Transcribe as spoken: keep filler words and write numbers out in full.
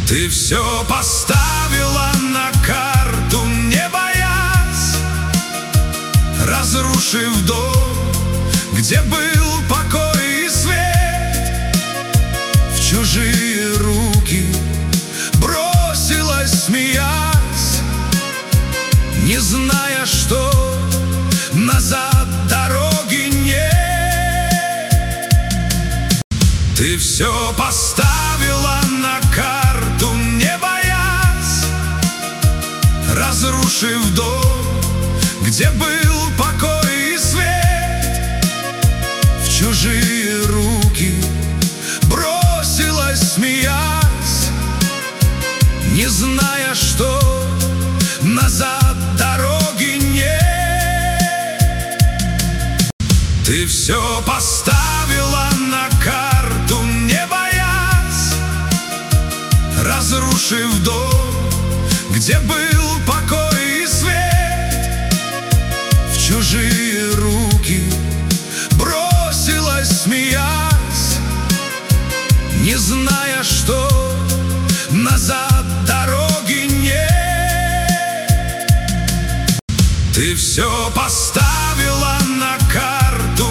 Ты все поставила на карту, не боясь, разрушив дом, где был покой и свет. В чужие руки бросилась, смеясь, не зная, что назад дороги нет. Ты все поставила на карту, не боясь, разрушив дом, где был покой и свет. В чужие руки бросилась, смеясь, не зная, что назад дороги нет. Ты все поставила на карту, не боясь, разрушив дом, где был покой и свет. В чужие руки бросилась, смеясь, не зная, что назад дороги нет. Ты все поставила